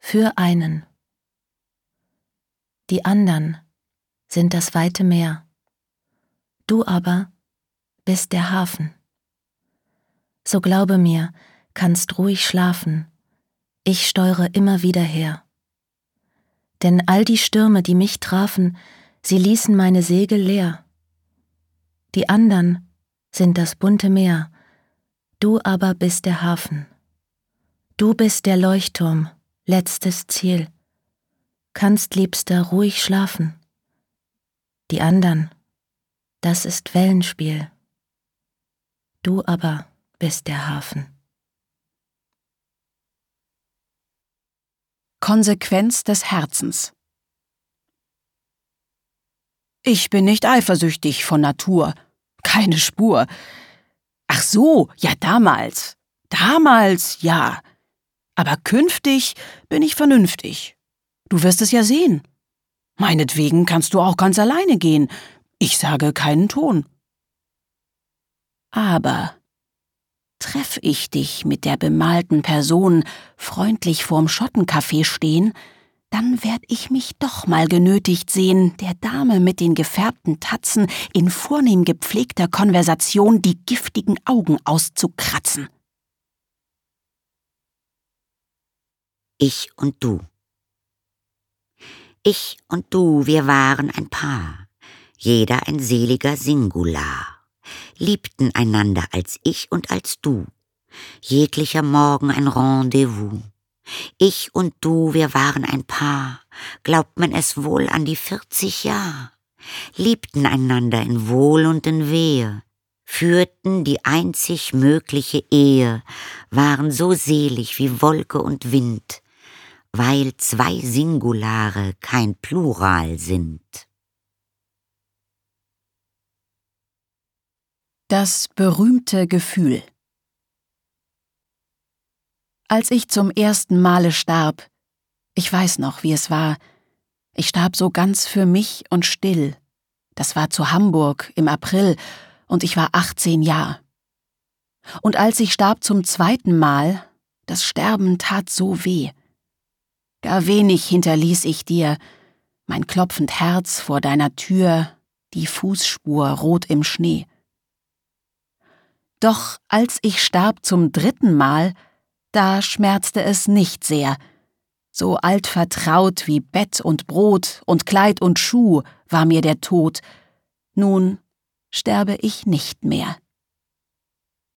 für einen. Die andern sind das weite Meer. Du aber bist der Hafen. So glaube mir, kannst ruhig schlafen, ich steuere immer wieder her. Denn all die Stürme, die mich trafen, sie ließen meine Segel leer. Die andern sind das bunte Meer, du aber bist der Hafen. Du bist der Leuchtturm, letztes Ziel. Kannst, Liebster, ruhig schlafen. Die andern, das ist Wellenspiel. Du aber bist der Hafen. Konsequenz des Herzens. Ich bin nicht eifersüchtig von Natur. Keine Spur. Ach so, ja damals. Damals, ja. Aber künftig bin ich vernünftig. Du wirst es ja sehen. Meinetwegen kannst du auch ganz alleine gehen. Ich sage keinen Ton. Aber treff ich dich mit der bemalten Person freundlich vorm Schottencafé stehen, dann werd ich mich doch mal genötigt sehen, der Dame mit den gefärbten Tatzen in vornehm gepflegter Konversation die giftigen Augen auszukratzen. Ich und du. Ich und du, wir waren ein Paar, jeder ein seliger Singular, liebten einander als ich und als du, jeglicher Morgen ein Rendezvous. Ich und du, wir waren ein Paar, glaubt man es wohl an die 40 Jahr, liebten einander in Wohl und in Wehe, führten die einzig mögliche Ehe, waren so selig wie Wolke und Wind, weil zwei Singulare kein Plural sind. Das berühmte Gefühl. Als ich zum ersten Male starb, ich weiß noch, wie es war, ich starb so ganz für mich und still. Das war zu Hamburg im April und ich war 18 Jahre. Und als ich starb zum zweiten Mal, das Sterben tat so weh. Gar wenig hinterließ ich dir, mein klopfend Herz vor deiner Tür, die Fußspur rot im Schnee. Doch als ich starb zum dritten Mal, da schmerzte es nicht sehr. So altvertraut wie Bett und Brot und Kleid und Schuh war mir der Tod. Nun sterbe ich nicht mehr.